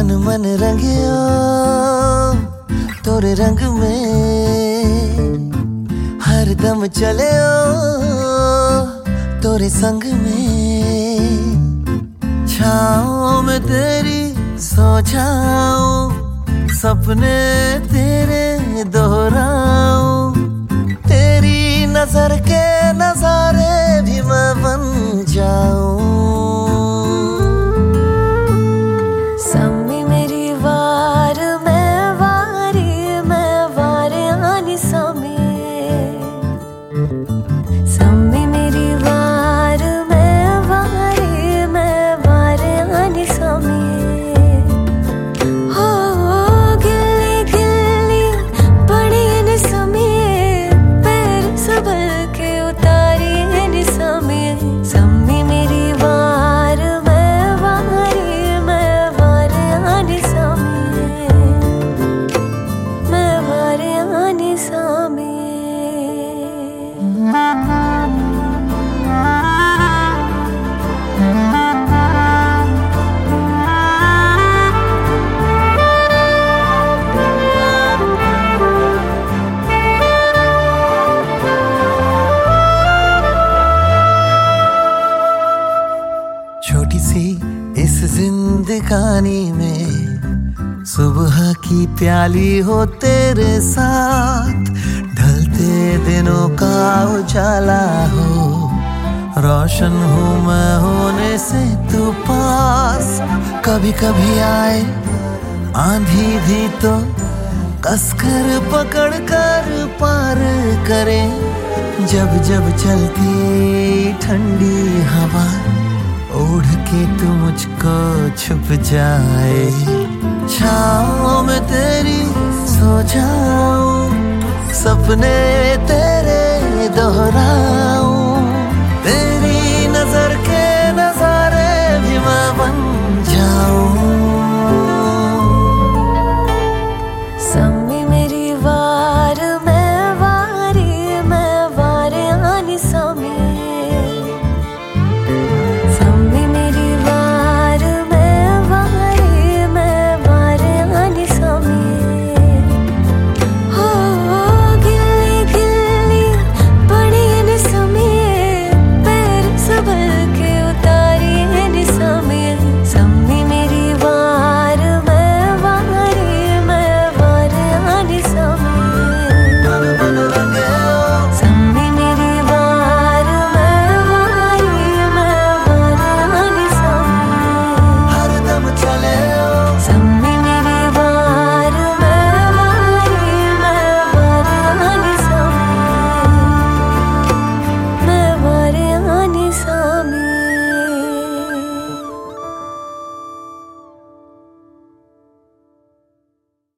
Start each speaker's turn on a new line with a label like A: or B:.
A: तन मन रंगियो तोरे रंग में, हर दम चले तोरे संग में। छाँव में तेरी सो जाऊं, सपने तेरे दोहराऊं, तेरी नजर के नजारे भी मैं बन जाऊं।
B: सम्मी मेरी वार मैं वारे आनी सम्मी, सम्मी मेरी वार मैं वारे आनी सम्मी। हो गिल्ली गिल्ली पड़ी ने सम्मी, पैर सबल के उतारी ने सम्मी। सम्मी मेरी वार मैं वारे आनी सम्मी, मैं वारे आनी सम्मी।
A: छोटी सी इस जिंदगानी में सुबह की प्याली हो तेरे साथ, ढलते दिनों का उजाला हो, रोशन हूँ मैं होने से तू पास। कभी कभी आए आंधी भी तो कसकर पकड़ कर पार करे, जब जब चलती ठंडी हवा ओढ़ के तू मुझको छुप जाए। छाँव में तेरी सो जाऊं, सपने तेरे दोहरा